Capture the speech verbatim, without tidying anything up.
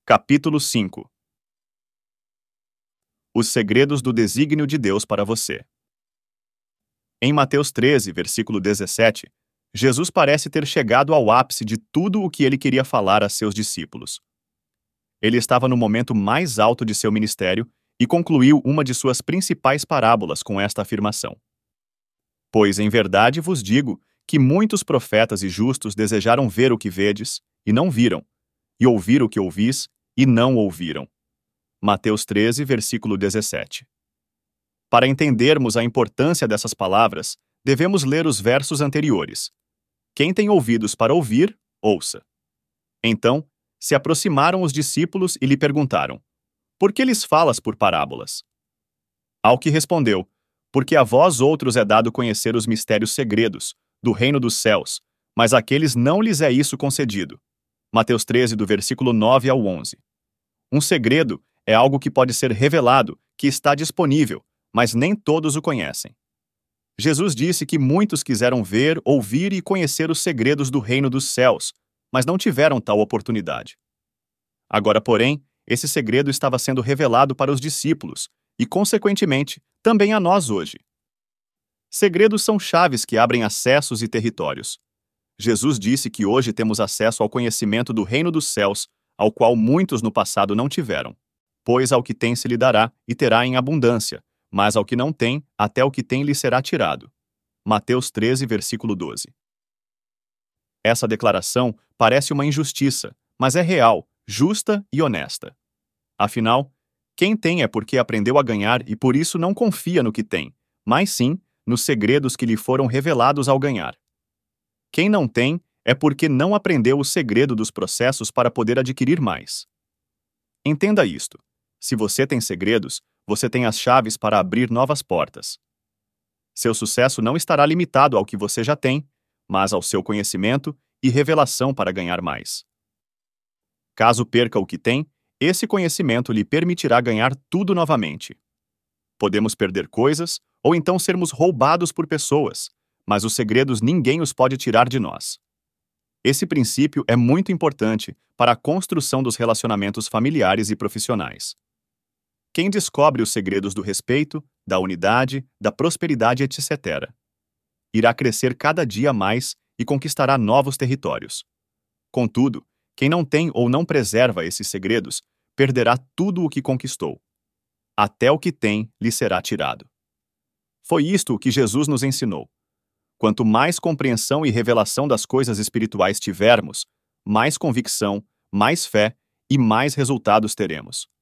Capítulo cinco. Os segredos do desígnio de Deus para você. Em Mateus treze, versículo dezessete, Jesus parece ter chegado ao ápice de tudo o que ele queria falar a seus discípulos. Ele estava no momento mais alto de seu ministério e concluiu uma de suas principais parábolas com esta afirmação: Pois em verdade vos digo que muitos profetas e justos desejaram ver o que vedes, e não viram, e ouvir o que ouvis, e não ouviram. Mateus treze, versículo dezessete. Para entendermos a importância dessas palavras, devemos ler os versos anteriores. Quem tem ouvidos para ouvir, ouça. Então, se aproximaram os discípulos e lhe perguntaram: Por que lhes falas por parábolas? Ao que respondeu: Porque a vós outros é dado conhecer os mistérios segredos do reino dos céus, mas àqueles não lhes é isso concedido. Mateus treze, do versículo nove ao onze. Um segredo é algo que pode ser revelado, que está disponível, mas nem todos o conhecem. Jesus disse que muitos quiseram ver, ouvir e conhecer os segredos do reino dos céus, mas não tiveram tal oportunidade. Agora, porém, esse segredo estava sendo revelado para os discípulos e, consequentemente, também a nós hoje. Segredos são chaves que abrem acessos e territórios. Jesus disse que hoje temos acesso ao conhecimento do reino dos céus, ao qual muitos no passado não tiveram. Pois ao que tem se lhe dará e terá em abundância, mas ao que não tem, até o que tem lhe será tirado. Mateus treze, versículo doze. Essa declaração parece uma injustiça, mas é real, justa e honesta. Afinal, quem tem é porque aprendeu a ganhar e por isso não confia no que tem, mas sim nos segredos que lhe foram revelados ao ganhar. Quem não tem é porque não aprendeu o segredo dos processos para poder adquirir mais. Entenda isto: se você tem segredos, você tem as chaves para abrir novas portas. Seu sucesso não estará limitado ao que você já tem, mas ao seu conhecimento e revelação para ganhar mais. Caso perca o que tem, esse conhecimento lhe permitirá ganhar tudo novamente. Podemos perder coisas, ou então sermos roubados por pessoas, mas os segredos ninguém os pode tirar de nós. Esse princípio é muito importante para a construção dos relacionamentos familiares e profissionais. Quem descobre os segredos do respeito, da unidade, da prosperidade, etcétera, irá crescer cada dia mais e conquistará novos territórios. Contudo, quem não tem ou não preserva esses segredos, perderá tudo o que conquistou. Até o que tem lhe será tirado. Foi isto o que Jesus nos ensinou. Quanto mais compreensão e revelação das coisas espirituais tivermos, mais convicção, mais fé e mais resultados teremos.